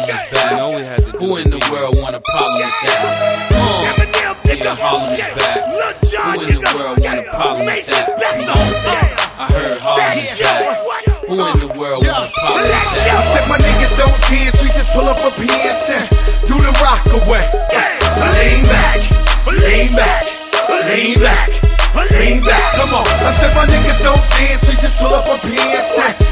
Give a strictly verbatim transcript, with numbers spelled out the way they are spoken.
Harlem is back. You know we had to do Who in the world want a problem with that? Uh, yeah, Harlem is back. Who in the world want a problem with that? Uh, I heard Harlem is back. Who in the world want a problem with that? I said my niggas don't dance, we just pull up a P N ten, do the rock away. Lean back, lean back, lean back, lean back. Come on, I said my niggas don't dance, we just pull up a P N ten.